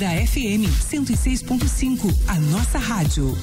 Atlântida FM 106.5, a nossa rádio.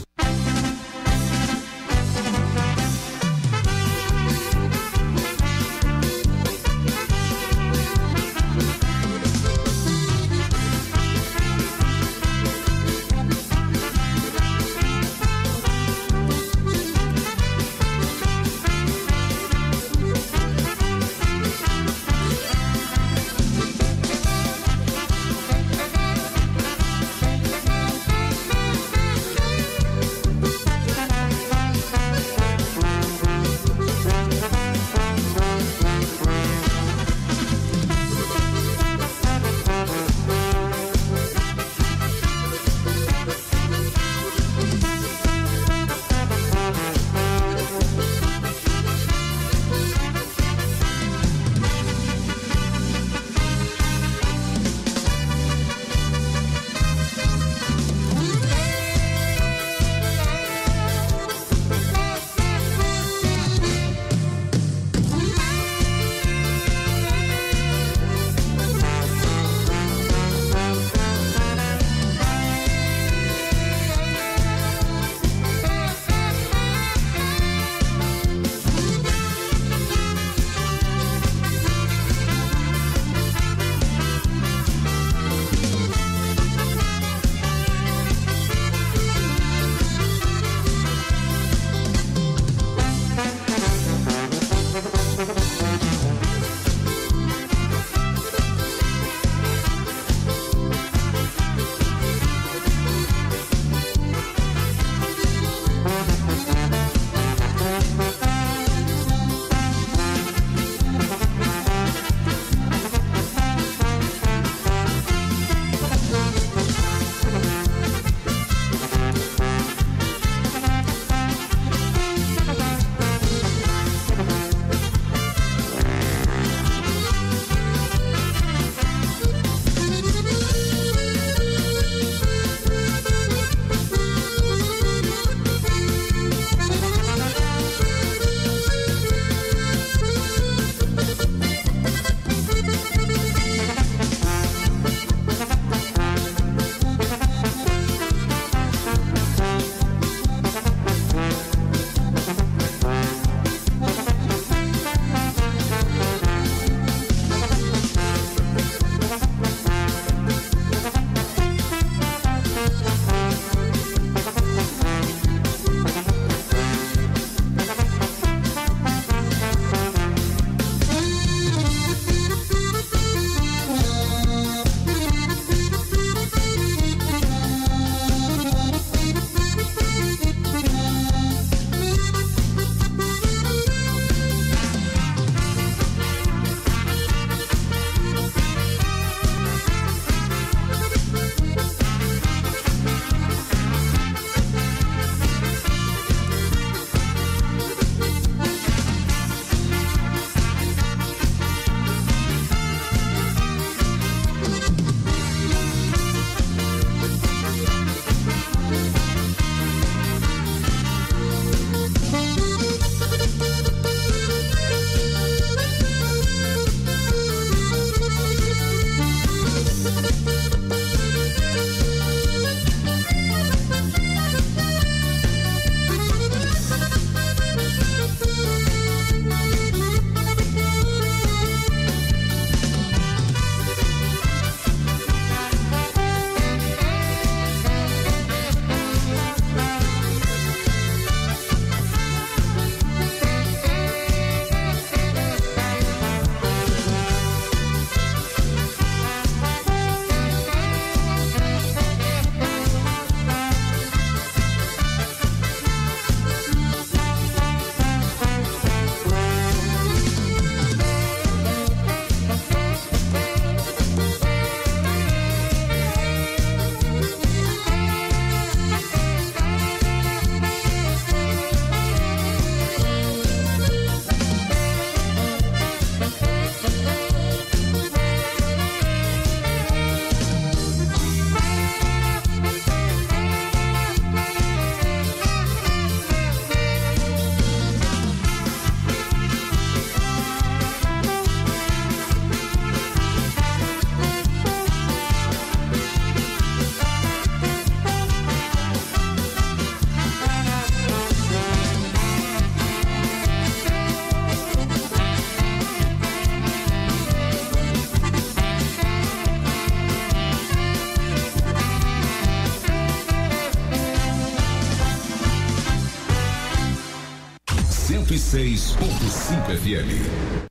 106.5 FM.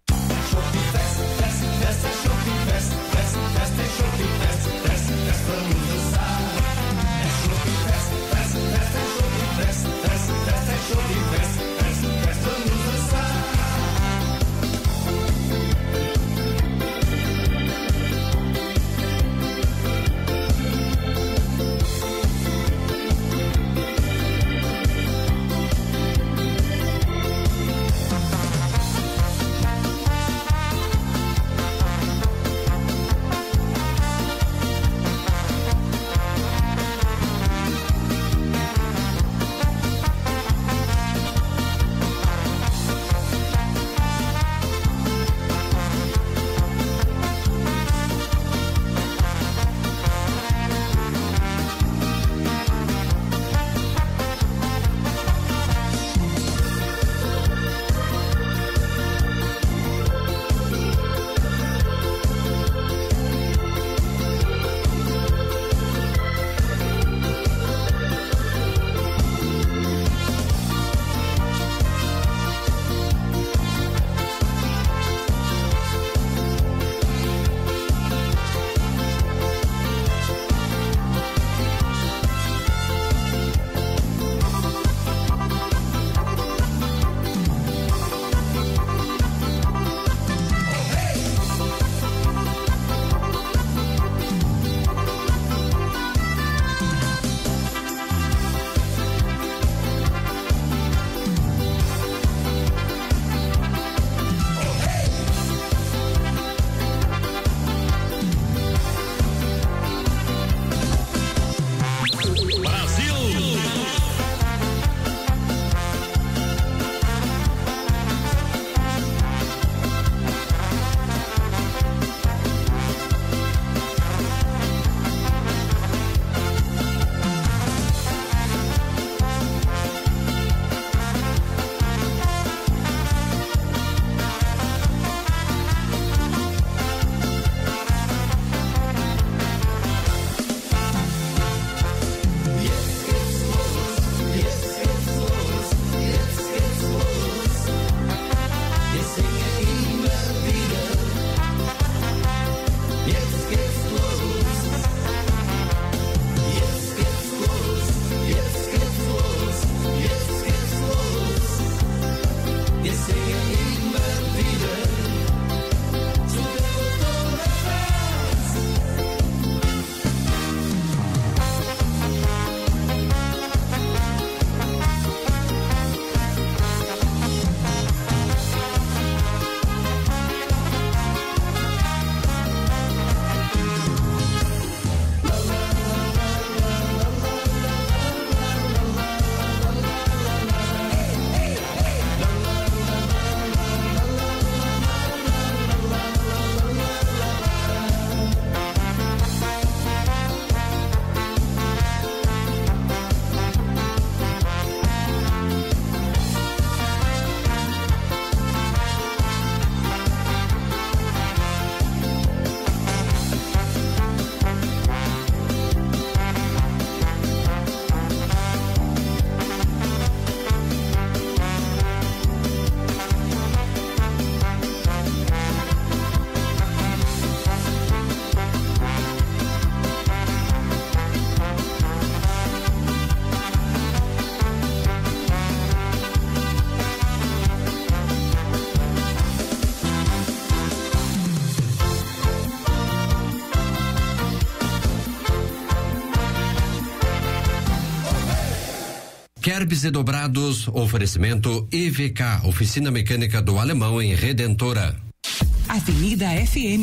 Kerbs e dobrados, oferecimento IVK, oficina mecânica do Alemão em Redentora. Avenida FM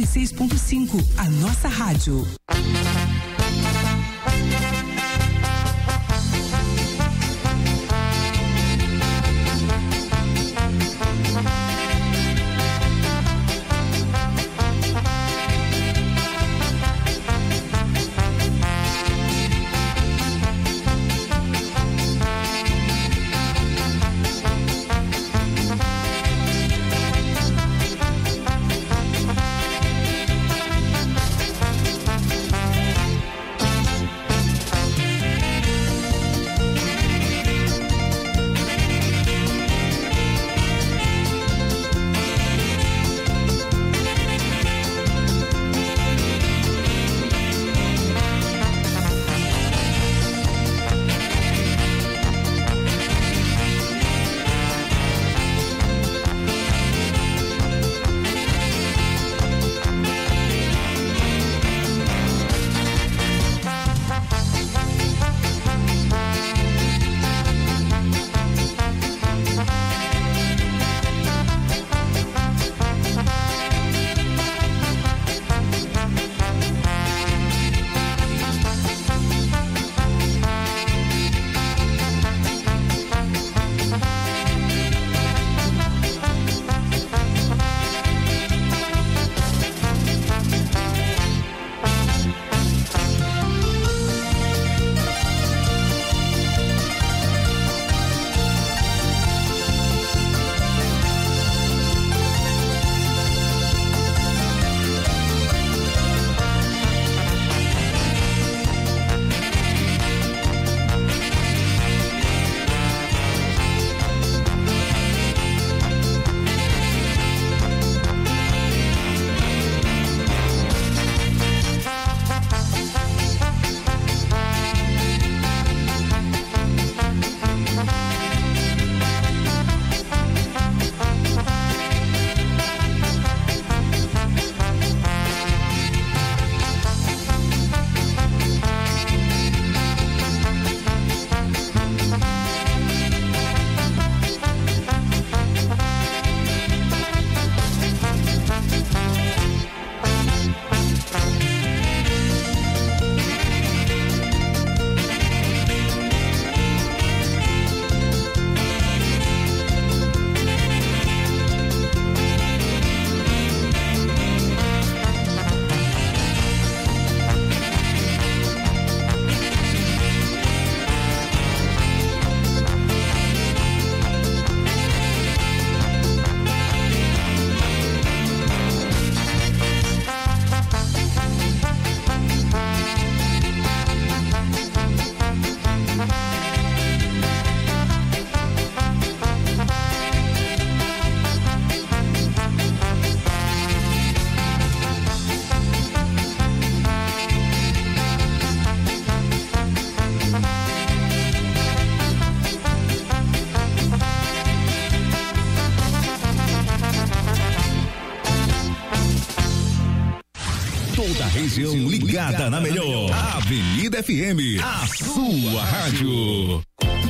106.5, a nossa rádio. Toda a região ligada na melhor. Avenida FM, a sua rádio.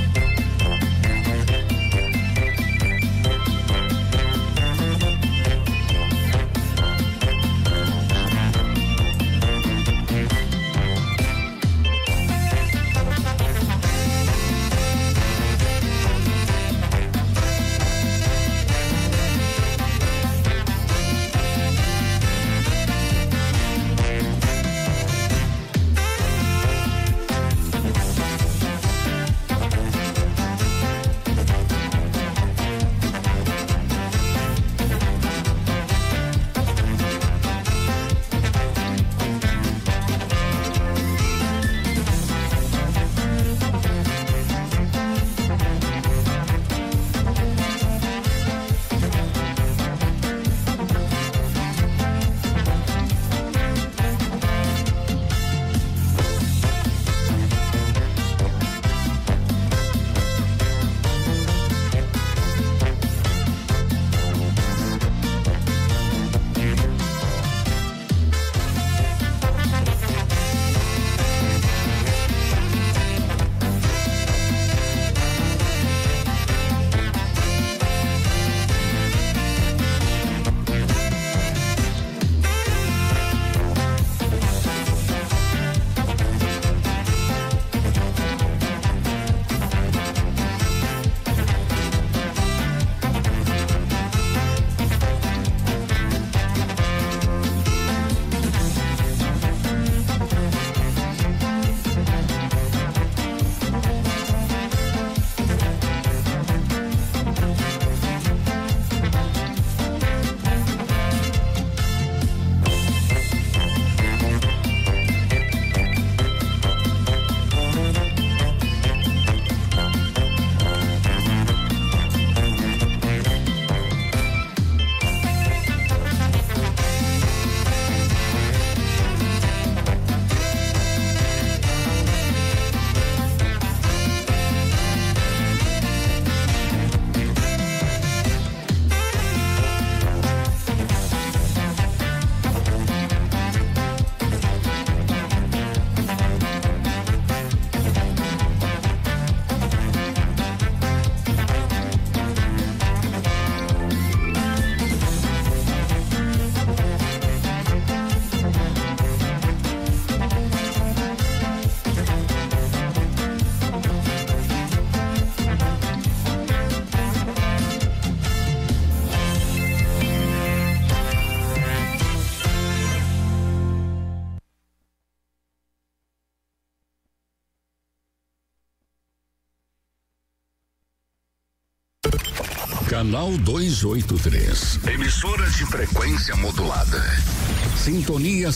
Canal 283. Emissoras de frequência modulada. Sintonia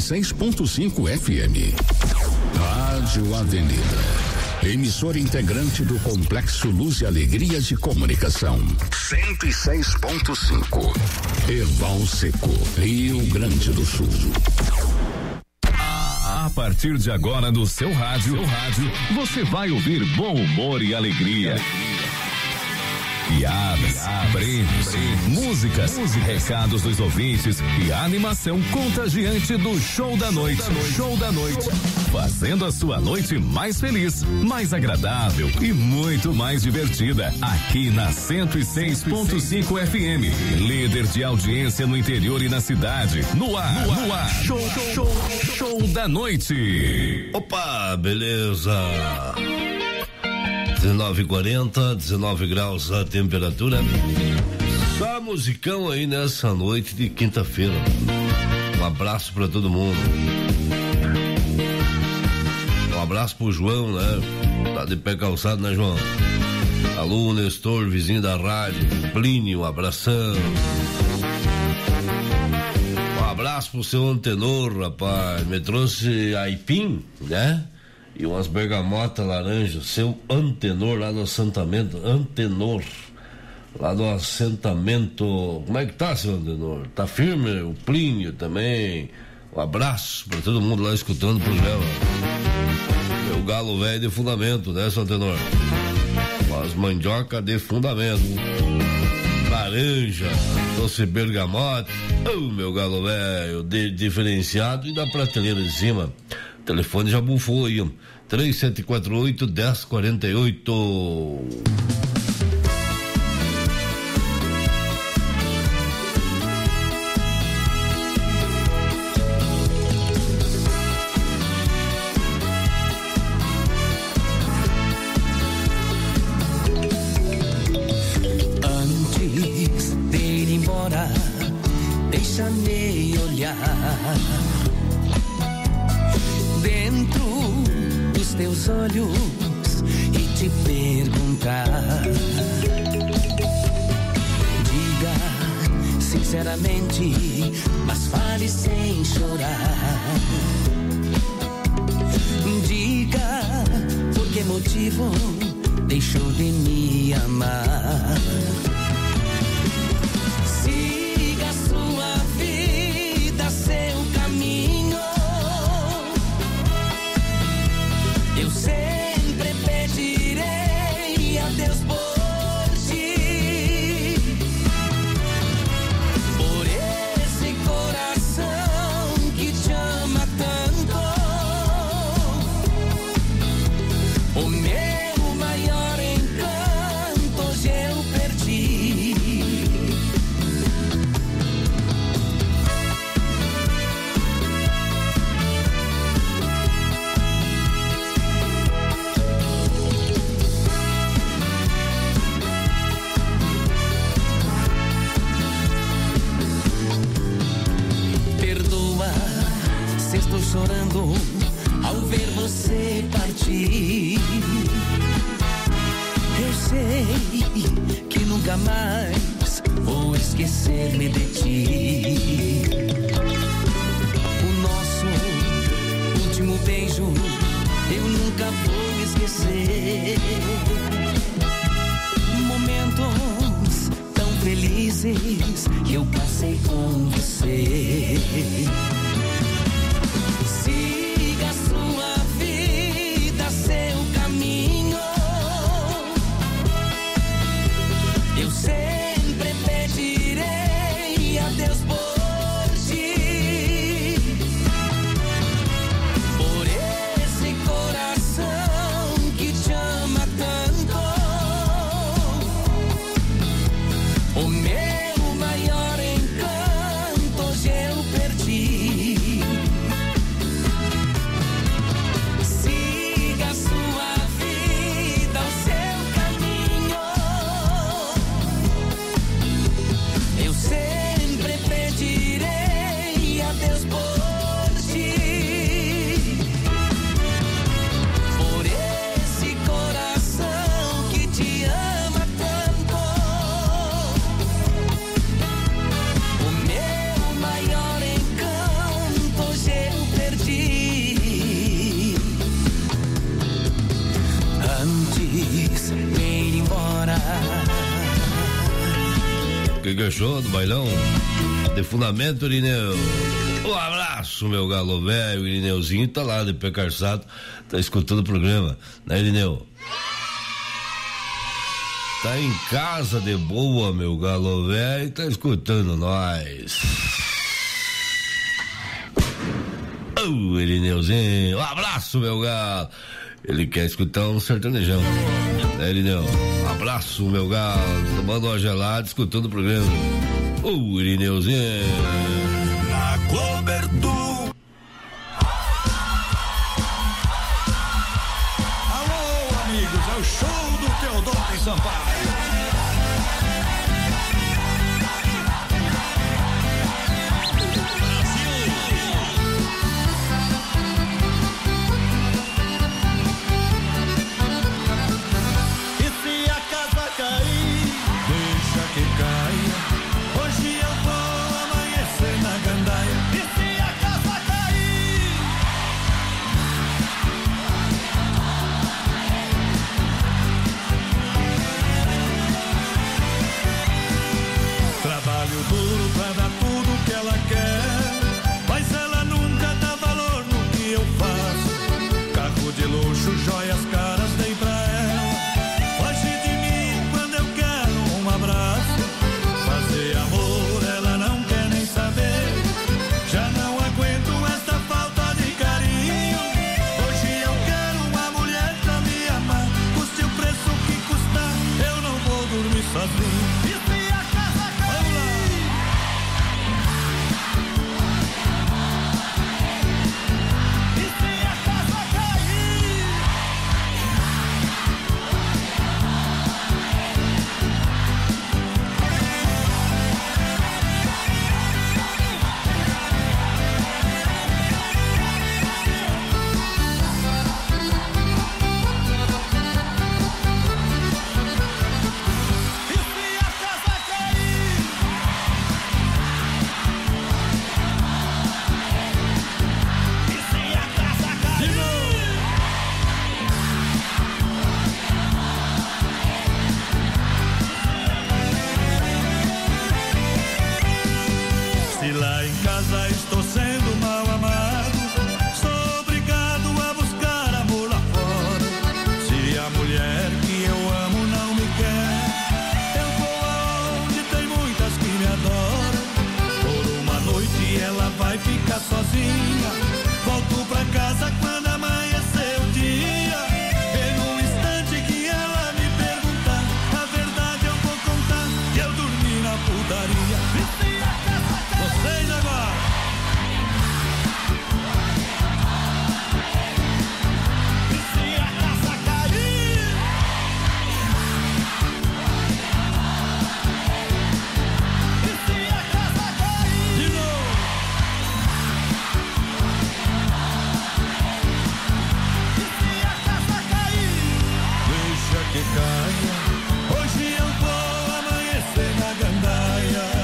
106.5 FM. Rádio Avenida. Emissora integrante do Complexo Luz e Alegria de Comunicação. 106.5. Erval Seco, Rio Grande do Sul. A partir de agora no seu rádio, você vai ouvir bom humor e alegria. Piadas, prêmios, músicas, recados dos ouvintes e a animação contagiante do Show da Noite. Fazendo a sua noite mais feliz, mais agradável e muito mais divertida. Aqui na 106.5 FM. Líder de audiência no interior e na cidade. No ar. Show da Noite. Opa, beleza. 19:40, 19 graus a temperatura. Só musicão aí nessa noite de quinta-feira. Um abraço pra todo mundo. Um abraço pro João, né? Tá de pé calçado, né, João? Alô, Nestor, vizinho da rádio. Plínio, um abração. Um abraço pro seu Antenor, rapaz. Me trouxe aipim, né? E umas bergamotas laranja, seu Antenor lá no assentamento, Antenor, lá no assentamento, como é que tá, seu Antenor? Tá firme? O Plínio também, um abraço pra todo mundo lá escutando o programa. Meu galo velho de fundamento, né, seu Antenor? As mandioca de fundamento. laranja, doce bergamota. Meu galo velho, diferenciado e da prateleira de cima. O telefone já bufou aí, 3748-1048. Deixa-me olhar dentro dos teus olhos e te perguntar. Diga sinceramente, mas fale sem chorar. Diga por que motivo deixou de me amar. Seu caminho, eu sempre pedirei a Deus por ti, por esse coração que te ama tanto. O meu maior encanto hoje eu perdi. Estou chorando ao ver você partir. Eu sei que nunca mais vou esquecer-me de ti. O nosso último beijo eu nunca vou esquecer. Momentos tão felizes que eu passei com você. Siga sua vida, seu caminho. Eu sempre pedirei a Deus por ti, por esse coração que te ama tanto. O meu maior encanto hoje eu perdi. Que achou do bailão? De fundamento, Irineu. Um abraço, meu galo velho. O Irineuzinho tá lá de pé calçado, tá escutando o programa, né, Irineu? Tá em casa de boa, meu galo velho, tá escutando nós. Ô, Irineuzinho, um abraço, meu galo. Ele quer escutar um sertanejão, né, Irineu? Um abraço, meu galo, tomando uma gelada, escutando o programa. Ô, Irineuzinho. Na cobertura. Alô, amigos, é o show do Teodoro em Sampaio. assim. E se a casa cair? E se a casa cair? Se lá em casa estou sendo mal amado, sou obrigado a buscar amor lá fora. Se a mulher que eu amo não me quer, eu vou aonde tem muitas que me adoram. Por uma noite ela vai ficar sozinha, volto pra casa quando amanhecer o dia. E no instante que ela me perguntar, a verdade eu vou contar que eu dormi na putaria. Vocês agora. E se a casa cair? E se a casa cair? De novo. E se a casa cair? Deixa que caia. Hoje eu vou amanhecer na gandaia.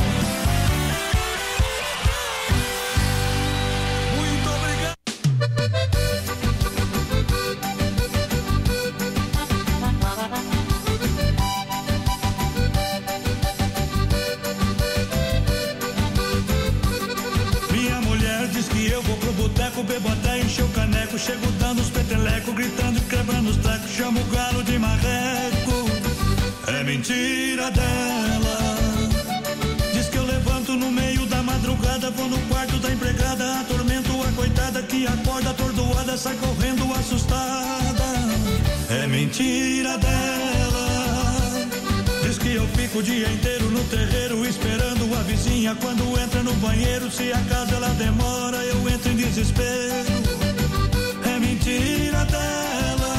Bebo até encher o caneco, chego dando os petelecos, gritando e quebrando os trecos, chamo o galo de marreco. É mentira dela. Diz que eu levanto no meio da madrugada, vou no quarto da empregada, atormento a coitada que acorda atordoada, sai correndo assustada. É mentira dela. Diz que eu fico o dia inteiro no terreiro esperando a vizinha quando entra no banheiro. Se a casa ela demora, eu entro em desespero. É mentira dela.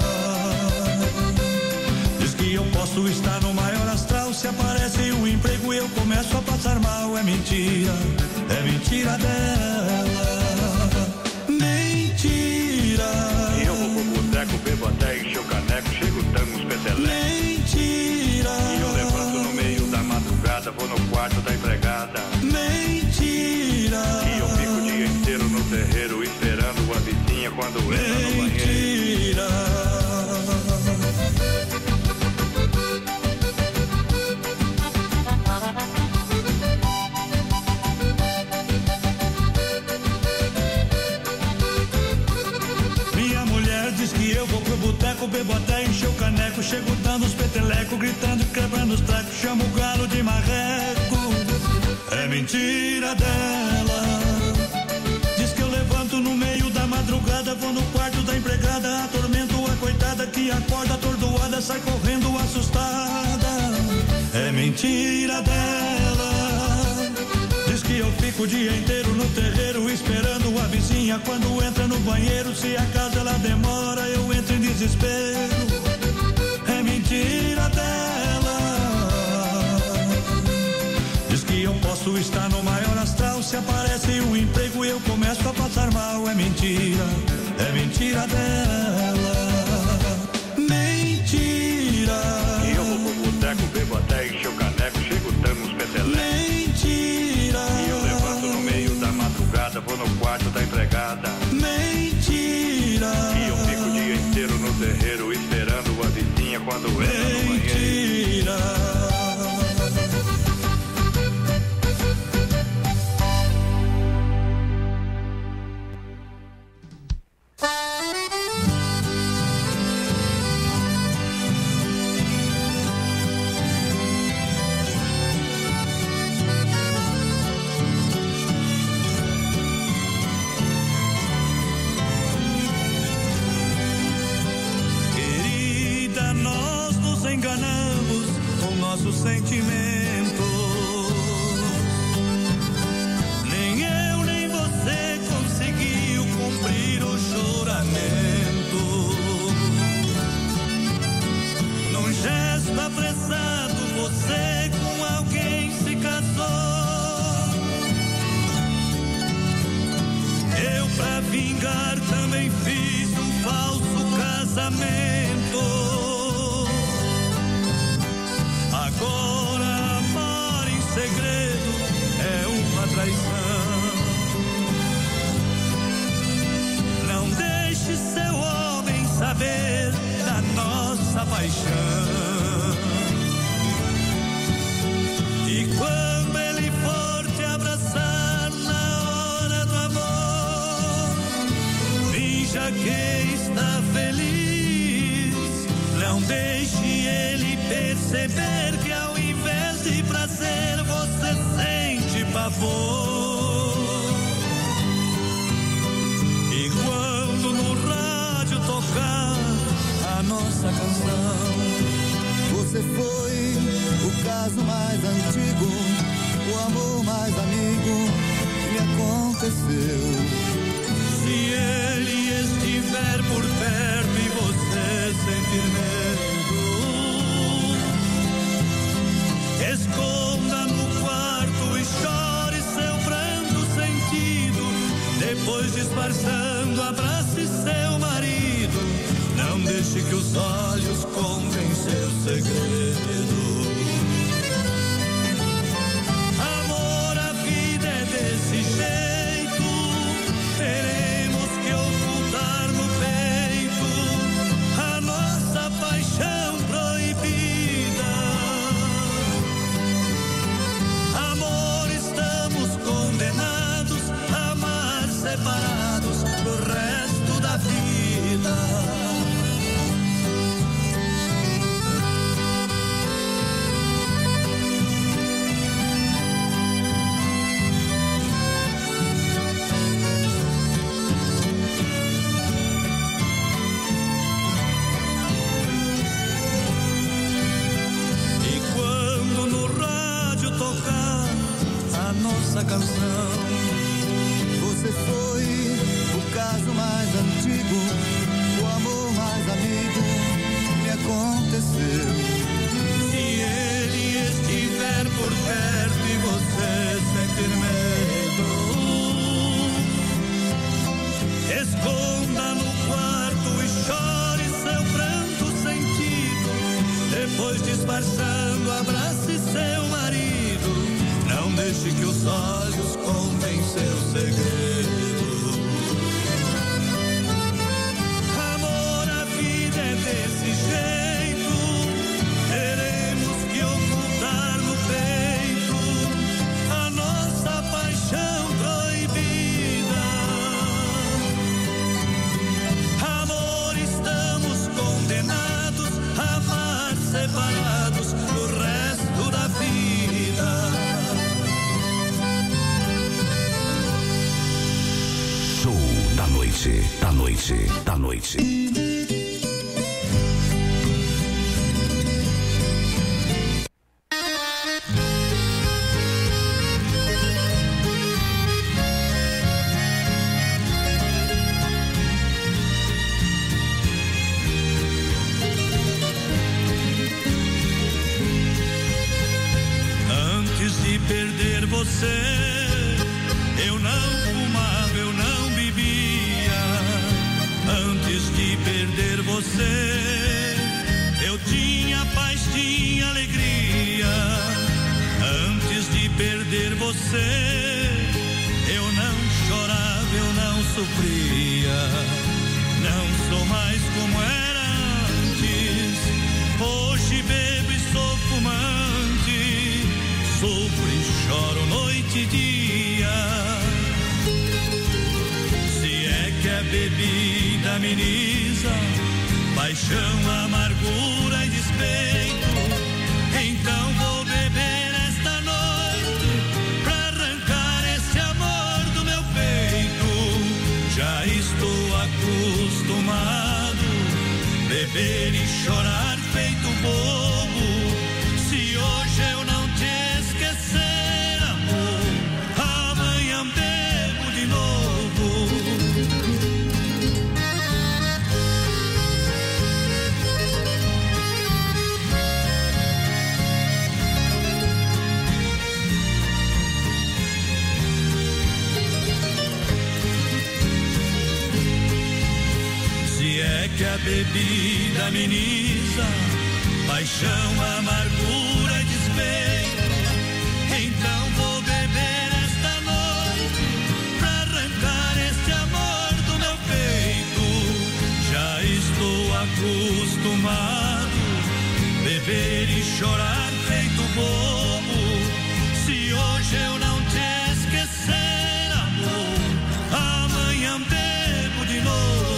Diz que eu posso estar no maior astral, se aparece um emprego eu começo a passar mal. É mentira dela. Mentira. E eu vou pro boteco, bebo até encher o caneco, chego dando uns petelecos. Mentira. E eu levanto no meio da madrugada, vou no quarto da empregada. Mentira. E eu fico o dia inteiro no terreiro esperando a vizinha quando entra no banheiro. Mentira. Minha mulher diz que eu vou pro boteco, bebo até encher o caneco, chego dando os petelecos, gritando e quebrando os trecos, chamo o galo de marreco. É mentira dela. Diz que eu levanto no meio da madrugada, vou no quarto da empregada, atormento a coitada que acorda atordoada, sai correndo assustada. É mentira dela. Diz que eu fico o dia inteiro no terreiro esperando a vizinha quando entra no banheiro. Se a casa ela demora, eu entro em desespero. É mentira dela. Diz que eu posso estar no maior astral, se aparece um emprego eu começo a passar mal. É mentira dela. Mentira. E eu vou pro boteco, bebo até encher o caneco, chego dando uns petelecos. Mentira. E eu levanto no meio da madrugada, vou no quarto da empregada. Mentira. E eu fico o dia inteiro no terreiro esperando a vizinha quando entra no banheiro. Mentira. Querida, nós nos enganamos com nossos sentimentos. Nem eu nem você conseguiu cumprir o juramento. Num gesto apressado você com alguém se casou. Eu pra vingar também fiz um falso casamento. Agora amar em segredo é uma traição. Não deixe seu homem saber da nossa paixão. E quando ele for te abraçar na hora do amor, finja que está feliz. Não deixe ele perceber que ao invés de prazer você sente pavor. E quando no rádio tocar a nossa canção, você foi o caso mais antigo, o amor mais amigo que me aconteceu. Se ele estiver por perto e você sentir medo, esconda no quarto e chore seu pranto sentido. Depois disfarçando, abrace seu marido. Não deixe que os olhos contem seu segredo. Amor, a vida é desse jeito. Teremos que ocultar no peito a nossa paixão proibida. Amor, estamos condenados a amar separados pro resto da vida. Nossa canção, você foi o caso mais antigo, o amor mais amigo que me aconteceu. Se ele estiver por perto e você sentir medo, esconda no quarto e chore seu pranto sentido. Depois disfarçando, abrace seu marido. Não deixe que os olhos contem seu segredo. Amor, a vida é desse jeito. Teremos que ocultar no peito a nossa paixão proibida. Amor, estamos condenados a amar separados do resto da vida. Da noite. Antes de perder você, eu não fumava, eu não bebia. Antes de perder você, eu tinha paz, tinha alegria. Antes de perder você, eu não chorava, eu não sofria. Não sou mais como era antes. Hoje bebo e sou fumante. Sofro e choro noite e dia. Se é que a bebida ameniza paixão, amargura e despeito, então vou beber esta noite pra arrancar esse amor do meu peito. Já estou acostumado beber e chorar feito bobo. Se bebida ameniza paixão, amargura e despeito. Então vou beber esta noite pra arrancar este amor do meu peito. Já estou acostumado beber e chorar feito bobo. Se hoje eu não te esquecer, amor, amanhã bebo de novo.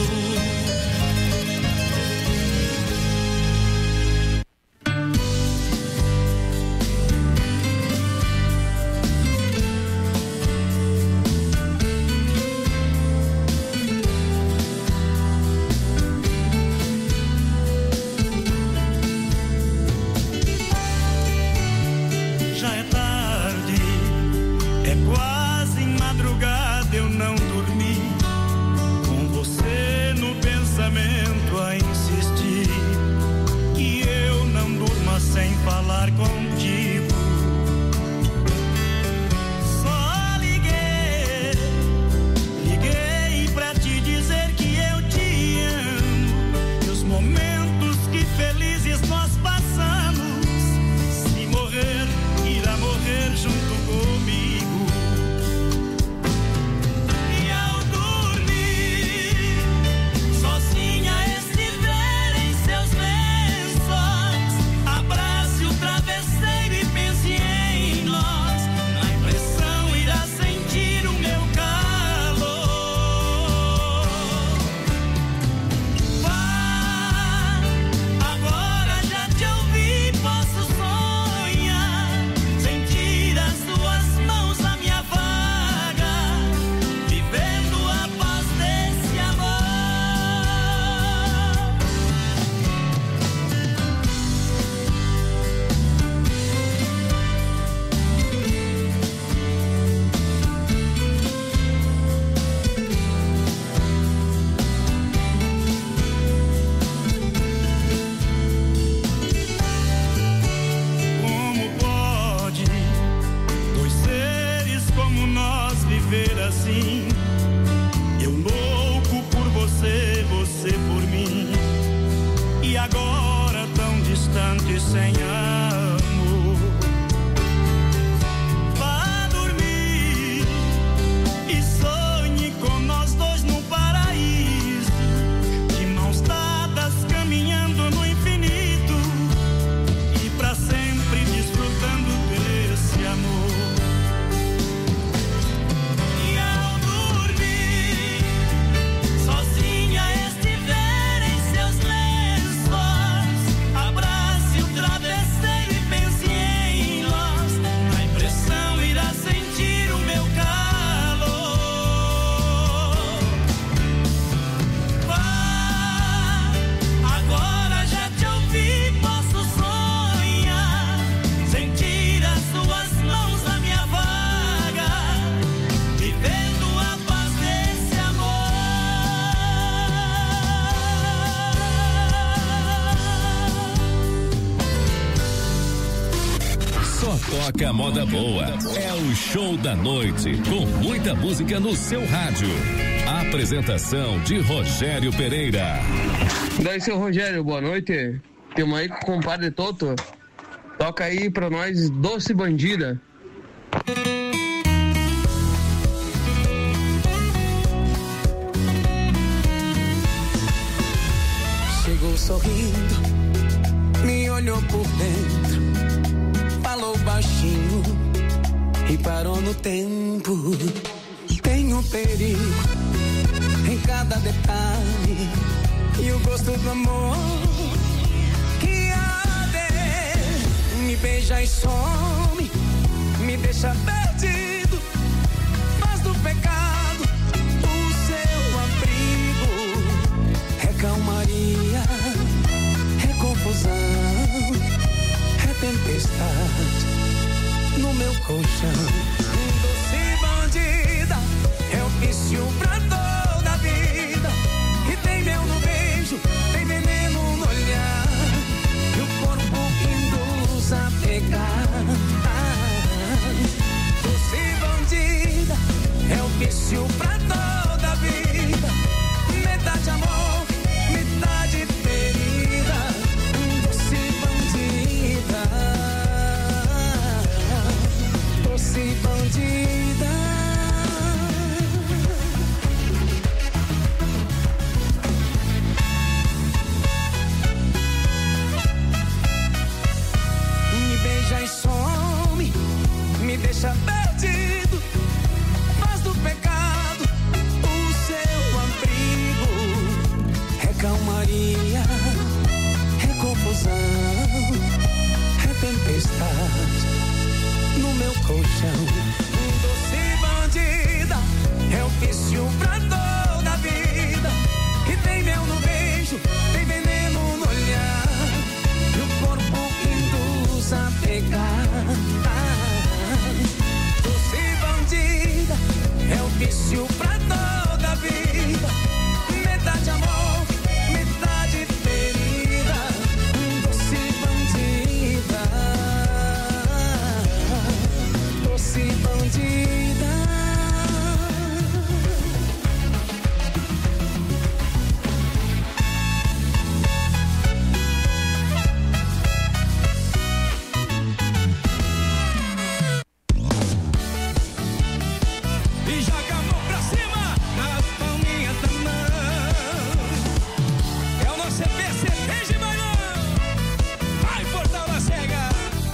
A insistir que eu não durma sem falar contigo. Só liguei pra te dizer que eu te amo. E os momentos que felizes nós passamos, se morrer, irá morrer junto comigo. Assim, eu louco por você, você por mim, e agora tão distante sem amor. Vá dormir e sonhe com nós dois no paraíso, de mãos dadas caminhando no infinito, e pra sempre desfrutando desse amor. Toca moda boa. É o show da noite, com muita música no seu rádio. Apresentação de Rogério Pereira. Daí, seu Rogério, boa noite. Tamo aí com o compadre Toto. Toca aí pra nós, Doce Bandida. Chegou sorrindo, me olhou por dentro, falou baixinho e parou no tempo. Tem um perigo em cada detalhe e o gosto do amor que arde. Me beija e some, me deixa perdido, faz do pecado o seu abrigo. É calmaria, é confusão, é tempestade no meu colchão. Doce bandida, é o vício pra toda a vida. E tem mel no beijo, tem veneno no olhar, e o corpo induz a pegar. Doce bandida, é o vício pra toda a vida. Metade amor, metade tempestade no meu colchão. Doce bandida é o vício pra toda a vida. Que tem mel no beijo, tem veneno no olhar, e o corpo induz a pegar. Doce bandida é o vício pra toda a vida. Metade amor, metade ferida. Doce bandida, doce bandida. E joga a mão pra cima, nas palminhas da mão. É o nosso EPCP de manhã. Vai, Portal da Cega.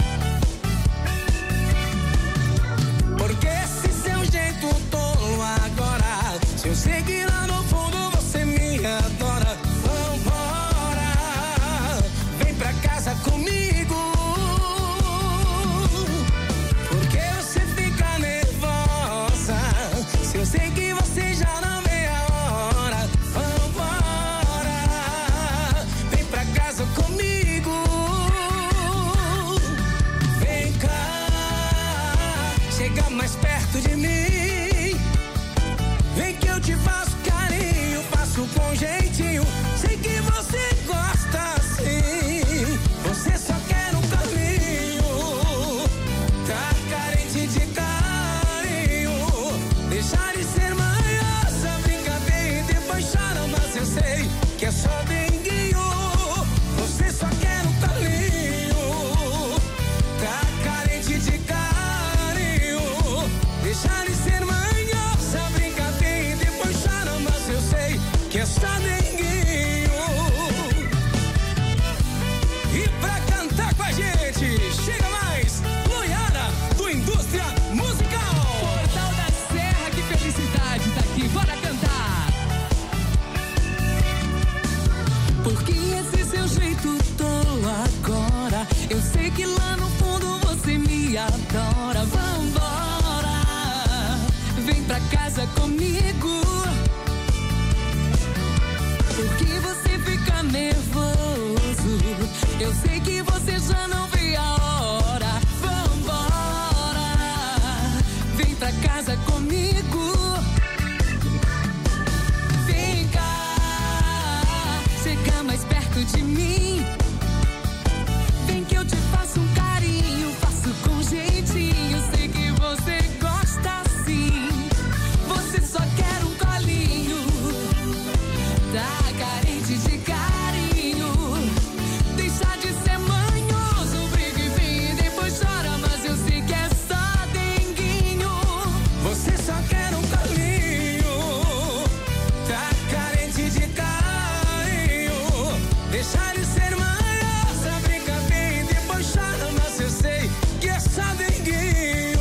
Porque esse seu jeito tolo agora, se eu seguir lá no fundo você me adora. Vambora, vem pra casa comigo. Porque você fica nervosa, se eu sei que você já não vê a hora. Vambora, vem pra casa comigo. Vem cá, chega mais perto de mim. Vem que eu te faço carinho, faço com jeitinho. Sei que você gosta assim. Você só quer um caminho. Tá carente de carinho. Deixar de ser manhosa, brinca bem e depois chora. Mas eu sei que é só denguinho. Você só quer um caminho. Tá carente de carinho. Deixar de ser manhosa, brinca bem e depois chora. Mas eu sei que é só denguinho. E pra cantar com a gente, chega mais, Loiara, do Indústria Musical. Portal da Serra, que felicidade tá aqui, bora cantar. Porque esse seu jeito tolo agora, eu sei que lá no fundo você me adora. Vambora, vem pra casa comigo. Porque você fica nervoso, eu sei que você já não vê a hora. Vambora, vem pra casa comigo. Vem cá, chega mais perto de mim. Vem que eu te faço um carinho, faço com jeitinho. Sei que você gosta assim. Você só quer um colinho. Tá carente de carinho. Deixa de ser manhoso, briga e vem e depois chora. Mas eu sei que é só denguinho. Você só quer um colinho. Tá carente de carinho. Deixa de ser manhosa, brinca bem e depois chora. Mas eu sei que é só denguinho.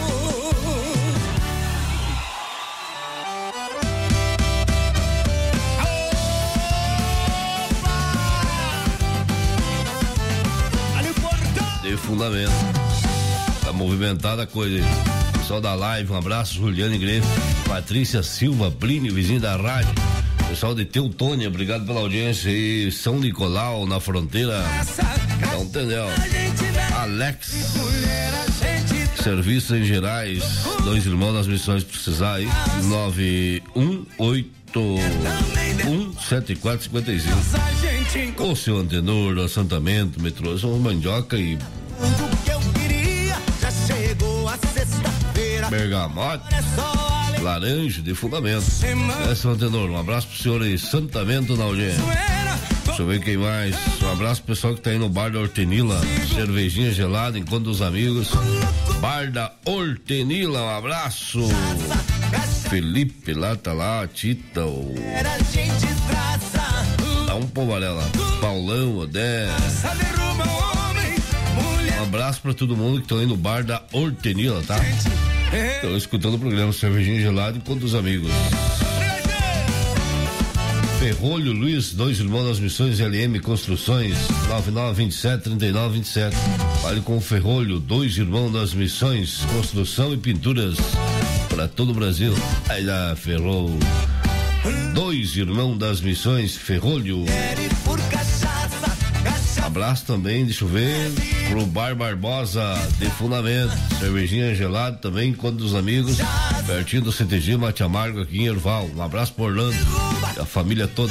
De fundamento. Tá movimentada a coisa aí. Pessoal da live, um abraço, Juliane Greve, Patrícia Silva, Plínio, vizinho da rádio. Pessoal de Teutônia, obrigado pela audiência aí. São Nicolau, na fronteira. Não entendeu? Alex. Serviços em Gerais, dois irmãos nas missões, precisar aí. 981817455. O seu Antenor, assentamento, metrô, são mandioca e bergamota, laranja de fundamento. Seu Antenor, um abraço pro senhor aí, Santamento na audiência. Deixa eu ver quem mais. Um abraço pro pessoal que tá aí no bar da Hortenila, cervejinha gelada, enquanto os amigos. Bar da Hortenila, um abraço. Felipe lá, tá lá, Tita, dá um povaré lá. Paulão, Odé. Um abraço pra todo mundo que estão aí no bar da Hortenila, tá? Estão escutando o programa Cervejinha Gelada enquanto os amigos. Ferrolho Luiz, 2 irmãos das Missões, LM Construções, 9927-3927. Fale com o Ferrolho, 2 irmãos das Missões, construção e pinturas para todo o Brasil. Aí lá, Ferrolho, 2 irmãos das Missões, Ferrolho. Abraço também, deixa eu ver, pro Bar Barbosa de Fundamento, cervejinha gelada também, encontro dos amigos, pertinho do CTG Mate Amargo aqui em Erval. Um abraço pro Orlando e a família toda.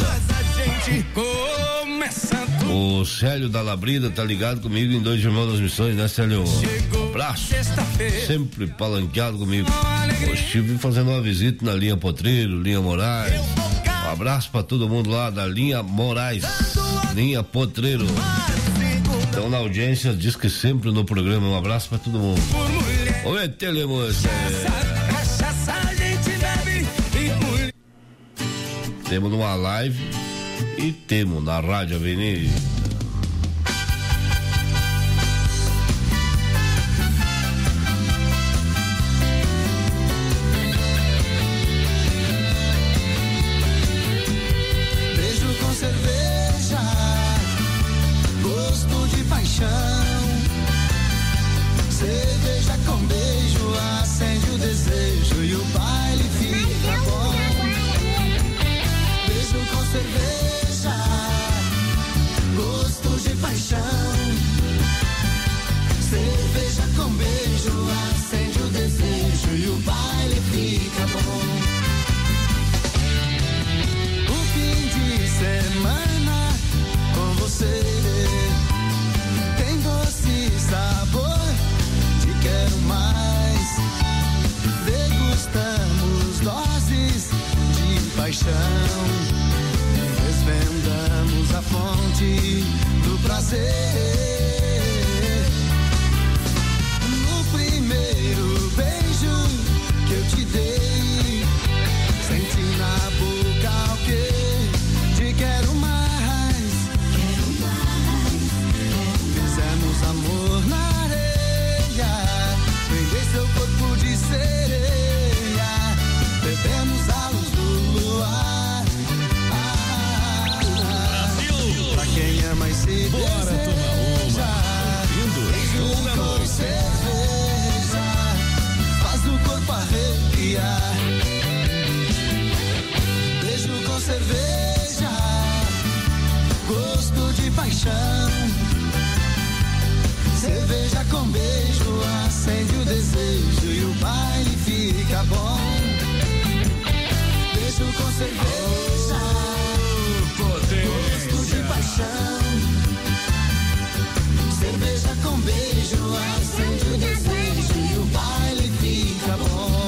O Célio da Labrida tá ligado comigo em 2 irmãos das Missões, né, Célio? Um abraço, sempre palanqueado comigo. Hoje estive fazendo uma visita na linha Potreiro, linha Moraes. Um abraço pra todo mundo lá da linha Moraes, linha Potreiro. Então na audiência diz que sempre no programa. Um abraço pra todo mundo. Ô, meter-lhe, moça. Temos numa live e temos na Rádio Avenida. Beijo com cerveja, gosto de paixão. Cerveja com beijo acende o desejo e o baile fica bom. Beijo com cerveja, gosto de paixão. Cerveja com beijo acende o desejo e o baile fica bom. O fim de semana com você tem doce sabor de quero mais. Degustamos doses de paixão, desvendamos a fonte do prazer. No primeiro beijo que eu te dei, senti na boca o que te quero mais. Fizemos amor na areia, peguei seu corpo de sereia, bebemos a luz do luar. Pra quem ama e se deseja, beijo com cerveja faz o corpo arrepiar. Beijo com cerveja, gosto de paixão. Cerveja com beijo acende o desejo e o baile fica bom. Beijo com cerveja, gosto de paixão. Cerveja com beijo acende o desejo e o baile fica bom.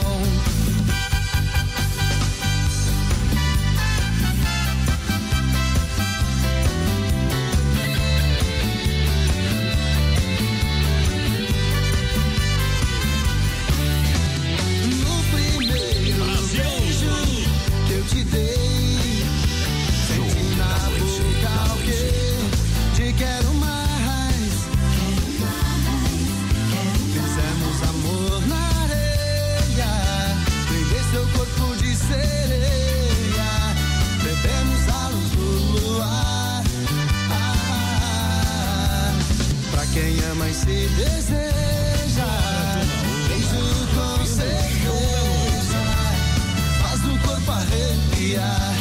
Se deseja, beijo com cerveja faz o corpo arrepiar.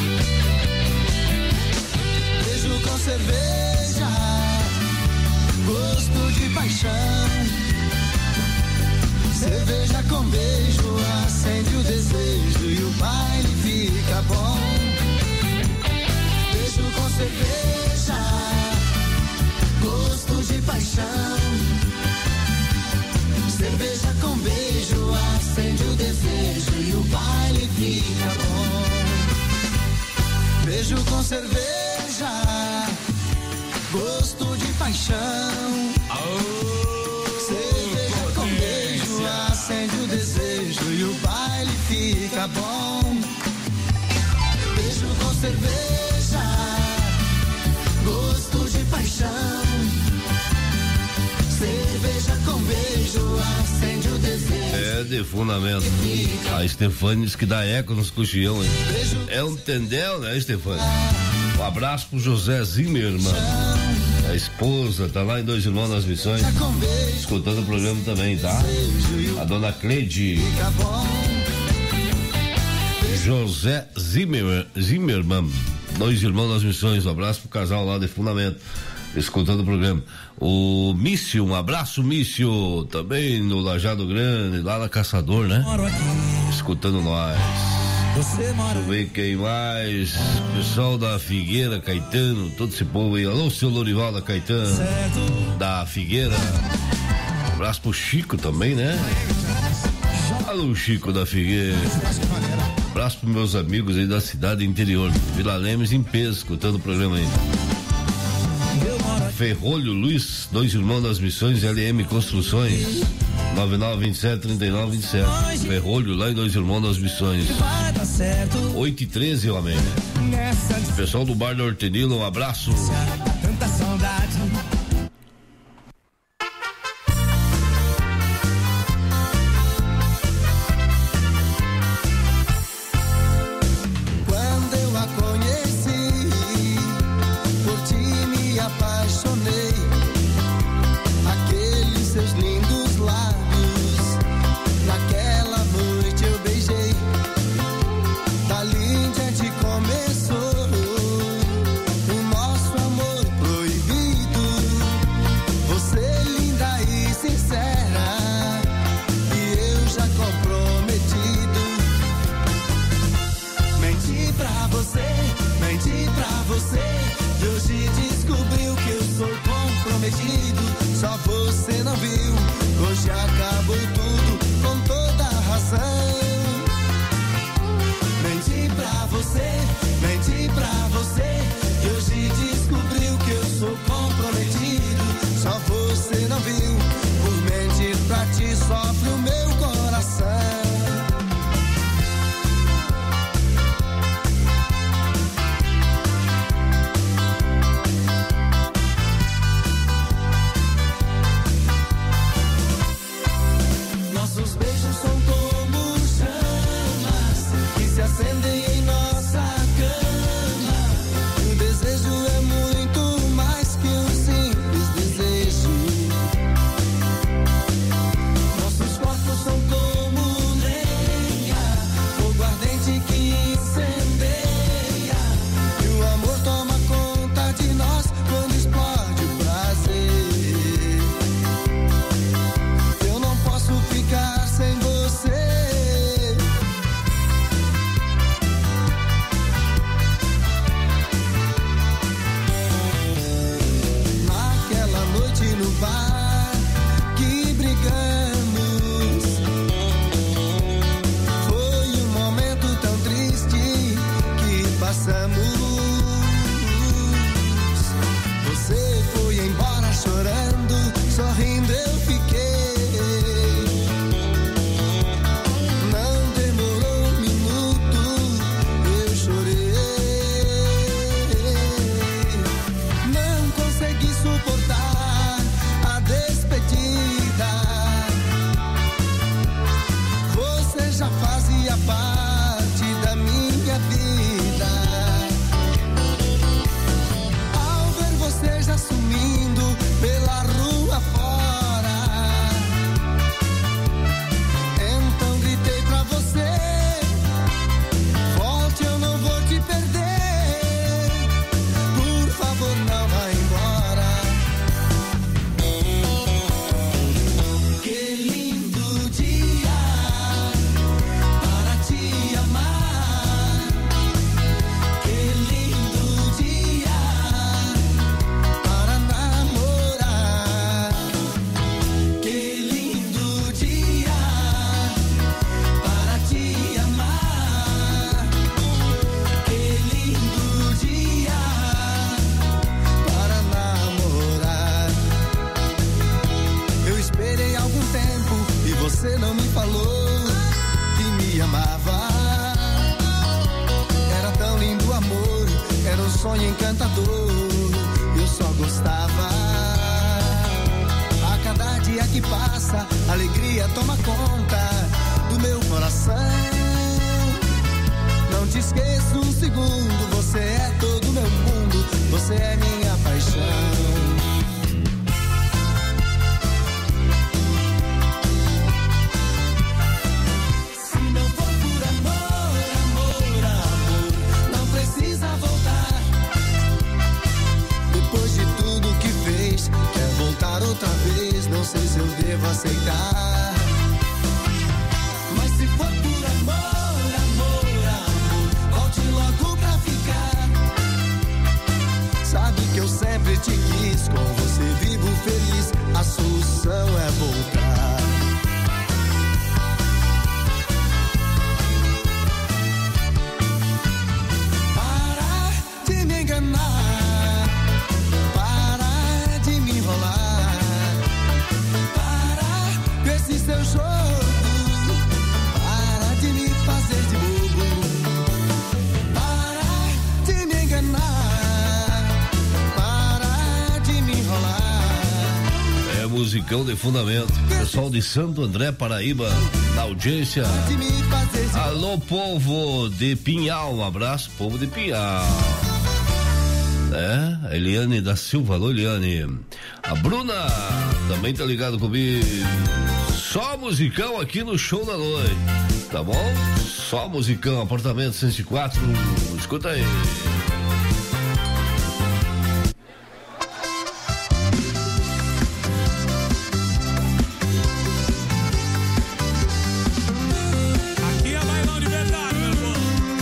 Beijo com cerveja, gosto de paixão. Cerveja com beijo acende o desejo e o baile fica bom. Beijo com cerveja, gosto de paixão. Cerveja com beijo acende o desejo e o baile fica bom. Beijo com cerveja, gosto de paixão. Cerveja com beijo acende o desejo e o baile fica bom. Beijo com cerveja, gosto de paixão. Cerveja beija com beijo, acende o desejo. É de fundamento. A Stefane diz que dá eco nos coxião, hein? É um tendel, né, Stefane? Um abraço pro José Zimmermann. A esposa tá lá em Dois Irmãos nas Missões, escutando o programa também, tá? A dona Cleide. José Zimmermann, Dois Irmãos nas Missões. Um abraço pro casal lá de Fundamento, escutando o programa. O Mício, um abraço, Mício, também no Lajado Grande, lá na Caçador, né? Escutando nós. Deixa eu ver quem mais. Pessoal da Figueira, Caetano, todo esse povo aí. Alô, seu Lorival da Caetano, da Figueira. Um abraço pro Chico também, né? Alô, Chico da Figueira. Um abraço pros meus amigos aí da cidade interior, Vila Lemes, em peso, escutando o programa aí. Ferrolho Luiz, Dois Irmãos das Missões, LM Construções, 9927-3927. Ferrolho, lá em Dois Irmãos das Missões. 8h13, homem. Pessoal do Bar da Hortenila, um abraço. Tanta saudade. Quando eu a conheci, por ti me apaixonei. Aqueles seus lindos lábios, naquela noite eu beijei. Dali em diante começou o nosso amor proibido. Você linda e sincera, e eu já comprometido. Menti pra você, e hoje descobriu que eu sou comprometido. Só você não viu, hoje acabou tudo com toda a razão. Menti pra você, e hoje descobriu que eu sou comprometido. Só você não viu, por mentir pra ti sofre o meu coração. Nossos beijos são como chamas que se acendem em nossa cama. O desejo é muito mais que um simples desejo. Nossos corpos são como lenha, fogo ardente que incendeia. E o amor toma conta de nós quando explode o prazer. Eu não posso ficar sem você. Naquela noite no bar que brigamos, foi um momento tão triste que passamos. Você foi embora chorando, sorrindo eu fiquei. Não demorou um minuto, eu chorei. Não consegui suportar a despedida. Você já fazia parte da minha vida. Ao ver você já sumindo pela rua fora, então gritei pra você: volte, eu não vou te perder. Por favor, não vá embora. Que lindo dia para te amar. Que lindo dia para namorar. Que lindo dia para te amar. Que lindo dia para namorar. Eu esperei algum tempo e você não me falou que me amava. Era tão lindo o amor, era um sonho encantador. Eu só gostava. A cada dia que alegria toma conta do meu coração. Não te esqueço um segundo, você é todo meu mundo, você é minha paixão. Outra vez, não sei se eu devo aceitar. Mas se for por amor, amor, amor, volte logo pra ficar. Sabe que eu sempre te quis, com você vivo feliz. A solução é voltar. Para de me enganar, para de me enrolar. Seu jogo, para de me fazer de bobo, para de me enganar, para de me enrolar. É musicão de fundamento. Pessoal de Santo André, Paraíba, na audiência. Alô, povo de Pinhal, um abraço, povo de Pinhal. A Eliane da Silva, alô Eliane. A Bruna também tá ligado comigo. Só musicão aqui no show da noite, tá bom? Só musicão, apartamento 104, escuta aí. Aqui é bailão de verdade, meu irmão.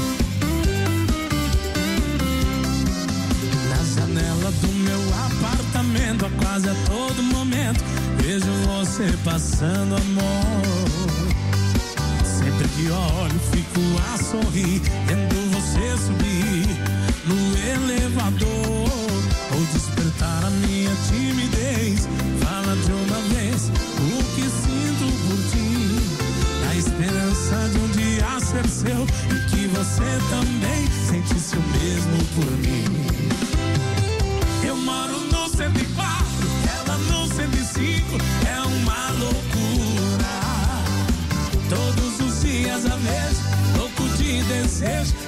Na janela do meu apartamento, a quase a todo momento vejo você passando, amor. Sempre que olho, fico a sorrir, vendo você subir no elevador. Ou despertar a minha timidez, fala de uma vez o que sinto por ti. A esperança de um dia ser seu e que você também sentisse o mesmo por mim. Eu moro no 104, ela no 105, é uma loucura. Todos os dias a vejo, louco de desejo,